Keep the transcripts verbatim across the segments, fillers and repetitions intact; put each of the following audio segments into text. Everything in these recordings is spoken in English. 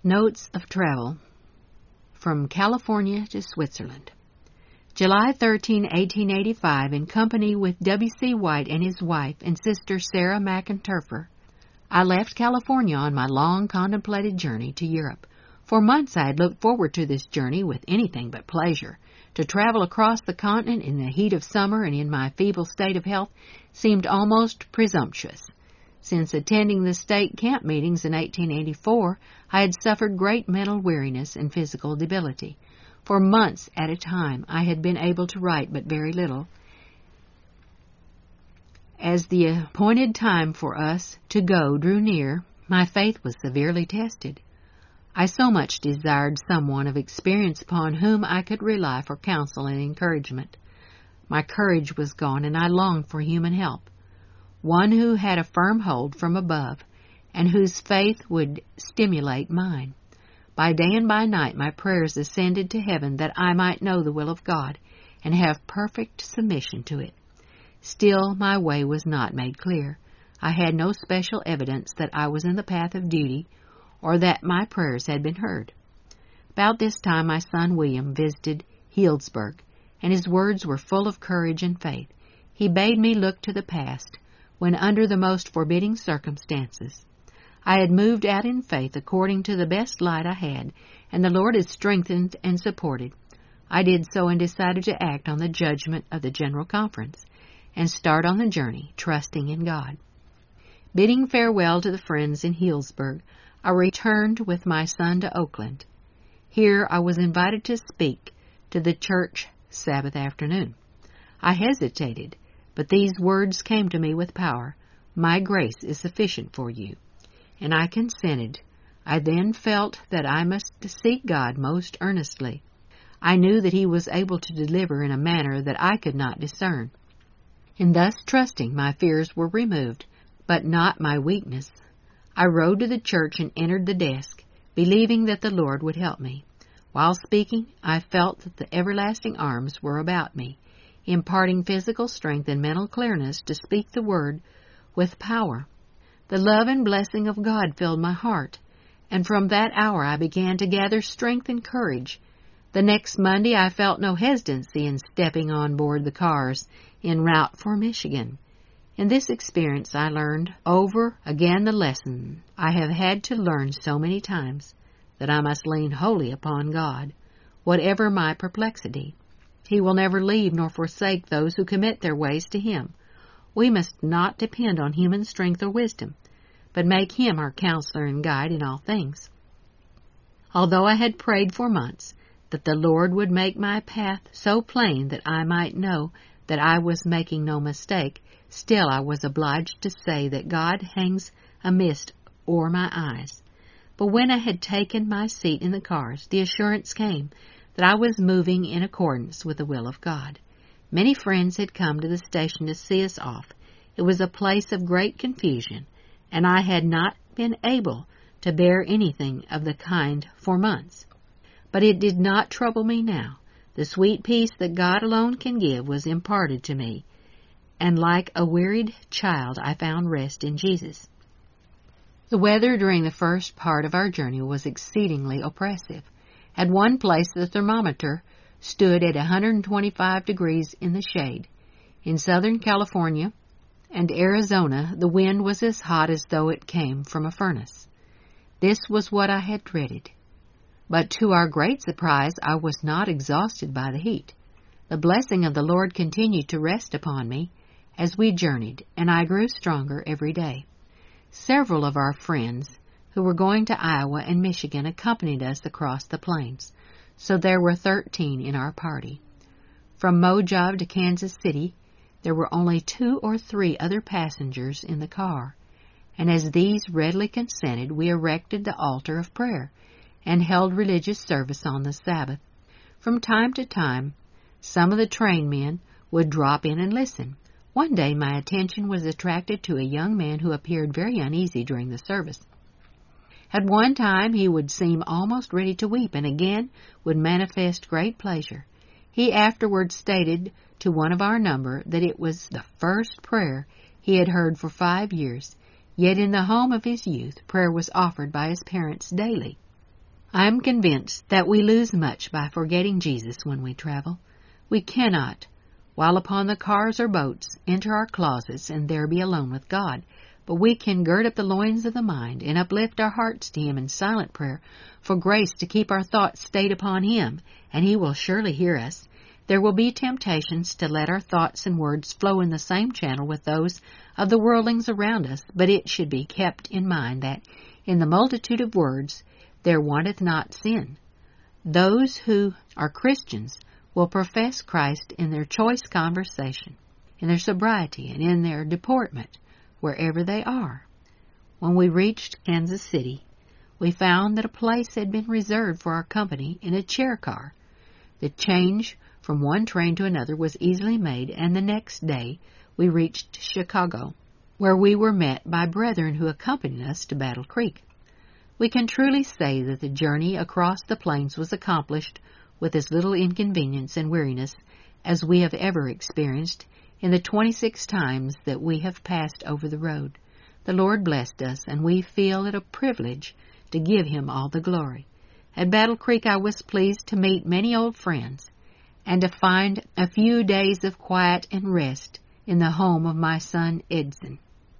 Notes of Travel from California to Switzerland. July thirteenth, eighteen eighty-five, in company with W C White and his wife and sister Sarah McInterfer, I left California on my long contemplated journey to Europe. For months I had looked forward to this journey with anything but pleasure. To travel across the continent in the heat of summer and in my feeble state of health seemed almost presumptuous. Since attending the state camp meetings in eighteen eighty-four, I had suffered great mental weariness and physical debility. For months at a time, I had been able to write but very little. As the appointed time for us to go drew near, my faith was severely tested. I so much desired someone of experience upon whom I could rely for counsel and encouragement. My courage was gone, and I longed for human help. One who had a firm hold from above, and whose faith would stimulate mine. By day and by night my prayers ascended to heaven that I might know the will of God, and have perfect submission to it. Still my way was not made clear. I had no special evidence that I was in the path of duty, or that my prayers had been heard. About this time my son William visited Healdsburg, and his words were full of courage and faith. He bade me look to the past, when under the most forbidding circumstances I had moved out in faith according to the best light I had, and the Lord had strengthened and supported. I did so and decided to act on the judgment of the General Conference, and start on the journey, trusting in God. Bidding farewell to the friends in Healdsburg, I returned with my son to Oakland. Here I was invited to speak to the church Sabbath afternoon. I hesitated, but these words came to me with power. My grace is sufficient for you. And I consented. I then felt that I must seek God most earnestly. I knew that He was able to deliver in a manner that I could not discern. In thus trusting, my fears were removed, but not my weakness. I rode to the church and entered the desk, believing that the Lord would help me. While speaking, I felt that the everlasting arms were about me, imparting physical strength and mental clearness to speak the word with power. The love and blessing of God filled my heart, and from that hour I began to gather strength and courage. The next Monday I felt no hesitancy in stepping on board the cars en route for Michigan. In this experience I learned over again the lesson I have had to learn so many times, that I must lean wholly upon God, whatever my perplexity. He will never leave nor forsake those who commit their ways to Him. We must not depend on human strength or wisdom, but make Him our counselor and guide in all things. Although I had prayed for months that the Lord would make my path so plain that I might know that I was making no mistake, still I was obliged to say that God hangs a mist o'er my eyes. But when I had taken my seat in the cars, the assurance came that I was moving in accordance with the will of God. Many friends had come to the station to see us off. It was a place of great confusion, and I had not been able to bear anything of the kind for months. But it did not trouble me now. The sweet peace that God alone can give was imparted to me, and like a wearied child I found rest in Jesus. The weather during the first part of our journey was exceedingly oppressive. At one place the thermometer stood at one hundred twenty-five degrees in the shade. In Southern California and Arizona, the wind was as hot as though it came from a furnace. This was what I had dreaded. But to our great surprise, I was not exhausted by the heat. The blessing of the Lord continued to rest upon me as we journeyed, and I grew stronger every day. Several of our friends who were going to Iowa and Michigan accompanied us across the plains, so there were thirteen in our party. From Mojave to Kansas City, there were only two or three other passengers in the car, and as these readily consented, we erected the altar of prayer and held religious service on the Sabbath. From time to time, some of the train men would drop in and listen. One day my attention was attracted to a young man who appeared very uneasy during the service. At one time he would seem almost ready to weep, and again would manifest great pleasure. He afterwards stated to one of our number that it was the first prayer he had heard for five years, yet in the home of his youth prayer was offered by his parents daily. I am convinced that we lose much by forgetting Jesus when we travel. We cannot, while upon the cars or boats, enter our closets and there be alone with God, but we can gird up the loins of the mind and uplift our hearts to Him in silent prayer for grace to keep our thoughts stayed upon Him, and He will surely hear us. There will be temptations to let our thoughts and words flow in the same channel with those of the worldlings around us, but it should be kept in mind that in the multitude of words there wanteth not sin. Those who are Christians will profess Christ in their choice conversation, in their sobriety, and in their deportment, wherever they are. When we reached Kansas City, we found that a place had been reserved for our company in a chair car. The change from one train to another was easily made, and the next day we reached Chicago, where we were met by brethren who accompanied us to Battle Creek. We can truly say that the journey across the plains was accomplished with as little inconvenience and weariness as we have ever experienced in the twenty-six times that we have passed over the road. The Lord blessed us, and we feel it a privilege to give Him all the glory. At Battle Creek I was pleased to meet many old friends, and to find a few days of quiet and rest in the home of my son Edson.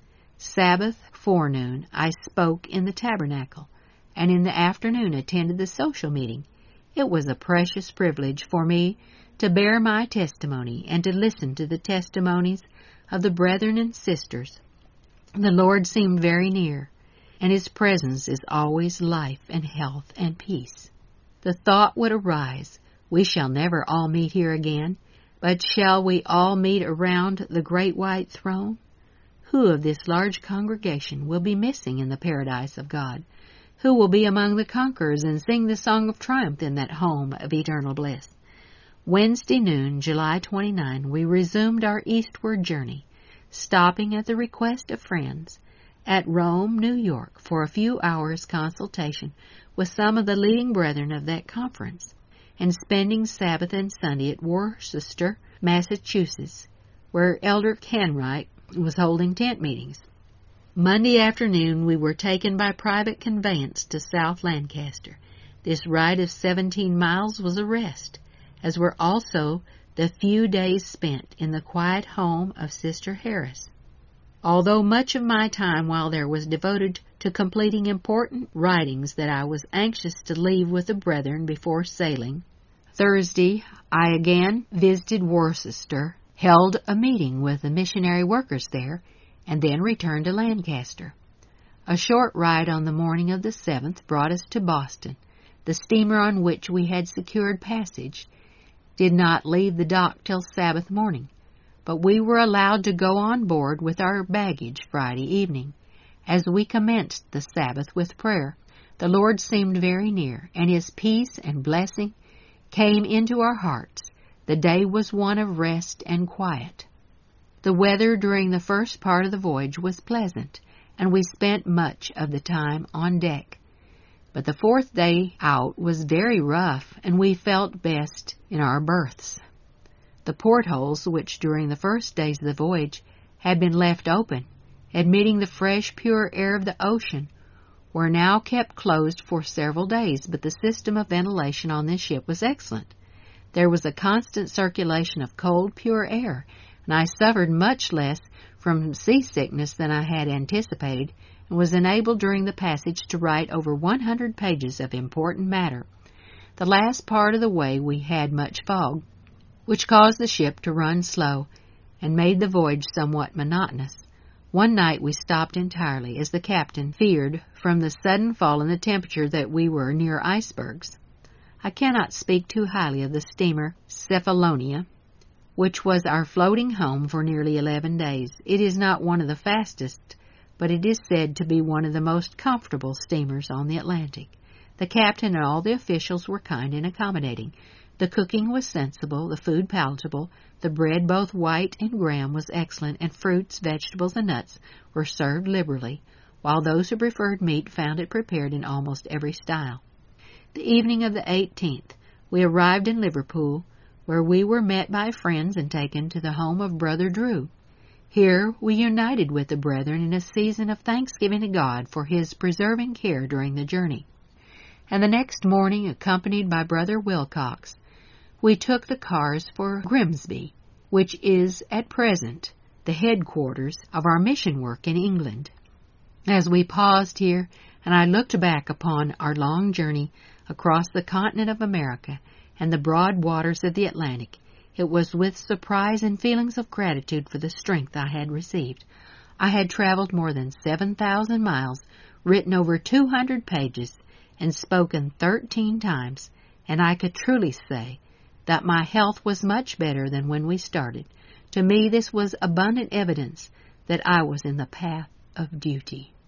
Sabbath forenoon I spoke in the tabernacle, and in the afternoon attended the social meeting. It was a precious privilege for me to bear my testimony and to listen to the testimonies of the brethren and sisters. The Lord seemed very near, and His presence is always life and health and peace. The thought would arise, we shall never all meet here again, but shall we all meet around the great white throne? Who of this large congregation will be missing in the paradise of God? Who will be among the conquerors and sing the song of triumph in that home of eternal bliss? Wednesday noon, July twenty-ninth, we resumed our eastward journey, stopping at the request of friends at Rome, New York, for a few hours' consultation with some of the leading brethren of that conference, and spending Sabbath and Sunday at Worcester, Massachusetts, where Elder Kenwright was holding tent meetings. Monday afternoon we were taken by private conveyance to South Lancaster. This ride of seventeen miles was a rest, as were also the few days spent in the quiet home of Sister Harris. Although much of my time while there was devoted to completing important writings that I was anxious to leave with the brethren before sailing, Thursday I again visited Worcester, held a meeting with the missionary workers there, and then returned to Lancaster. A short ride on the morning of the seventh brought us to Boston. The steamer on which we had secured passage did not leave the dock till Sabbath morning, but we were allowed to go on board with our baggage Friday evening. As we commenced the Sabbath with prayer, the Lord seemed very near, and His peace and blessing came into our hearts. The day was one of rest and quiet. The weather during the first part of the voyage was pleasant, and we spent much of the time on deck. But the fourth day out was very rough, and we felt best in our berths. The portholes, which during the first days of the voyage had been left open, admitting the fresh, pure air of the ocean, were now kept closed for several days, but the system of ventilation on this ship was excellent. There was a constant circulation of cold, pure air, and I suffered much less from seasickness than I had anticipated, and was enabled during the passage to write over one hundred pages of important matter. The last part of the way we had much fog, which caused the ship to run slow, and made the voyage somewhat monotonous. One night we stopped entirely, as the captain feared from the sudden fall in the temperature that we were near icebergs. I cannot speak too highly of the steamer Cephalonia, which was our floating home for nearly eleven days. It is not one of the fastest, but it is said to be one of the most comfortable steamers on the Atlantic. The captain and all the officials were kind and accommodating. The cooking was sensible, the food palatable, the bread, both white and graham, was excellent, and fruits, vegetables, and nuts were served liberally, while those who preferred meat found it prepared in almost every style. The evening of the eighteenth, we arrived in Liverpool, where we were met by friends and taken to the home of Brother Drew. Here we united with the brethren in a season of thanksgiving to God for His preserving care during the journey. and the next morning, accompanied by Brother Wilcox, we took the cars for Grimsby, which is at present the headquarters of our mission work in England. As we paused here, and I looked back upon our long journey across the continent of America and the broad waters of the Atlantic, it was with surprise and feelings of gratitude for the strength I had received. I had traveled more than seven thousand miles, written over two hundred pages, and spoken thirteen times, and I could truly say that my health was much better than when we started. To me, this was abundant evidence that I was in the path of duty.